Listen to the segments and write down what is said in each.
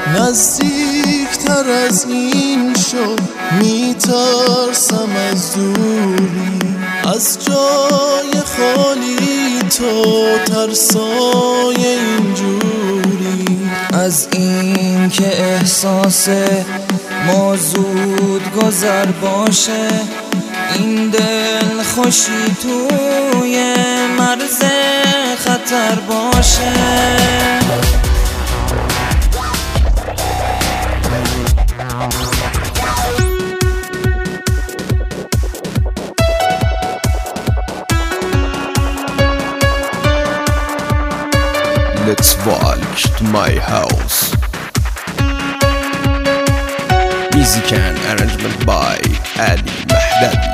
نزدیکتر از این شد، میترسم از دوری، از جای خالی تو ترسای اینجوری. از این که احساس ما زود گذر باشه، این دل خوشی توی مرز خطر باشه. Let's walk to my house. Music and arrangement by Ali Mahdadi.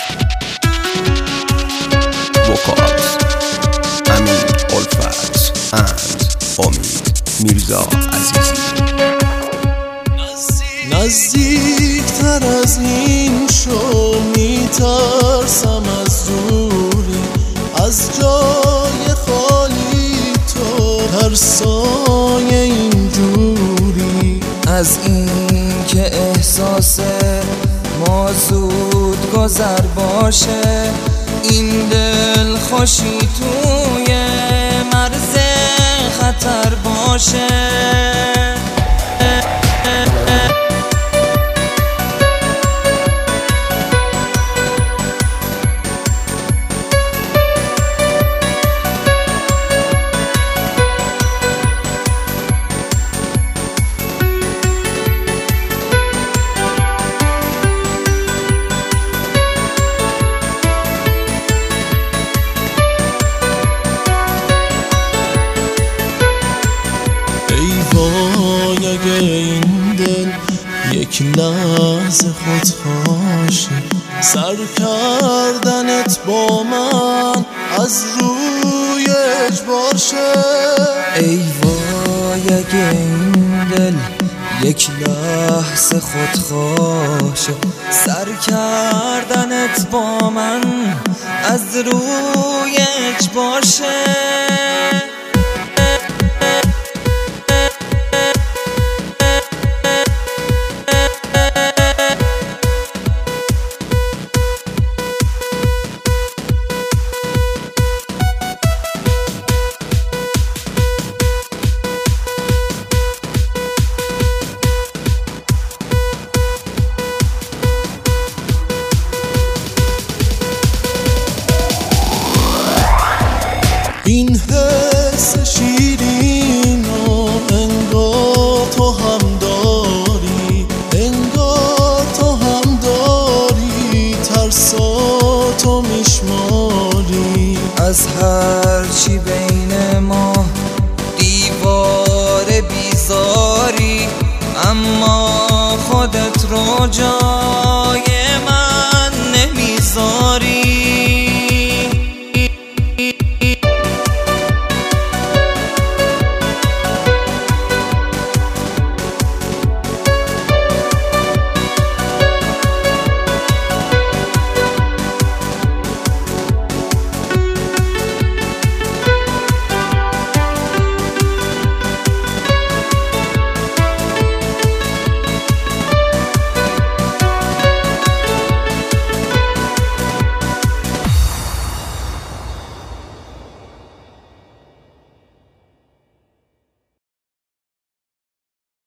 Vocals Amin Olfat and Omid Mirza Azizi. نزدیکتر از این شو، میترسم از دوری، از جای خالی تو ترسای اینجوری. از این که احساس ما زود گذر باشه، این دل خوشی توی مرز خطر باشه. اگه این دل یک لحظه خودخواشه، سر کردنت با من از روی اجبار شه. ای وای اگه این دل یک لحظه خودخواشه، سر کردنت با من از روی اجبار شه.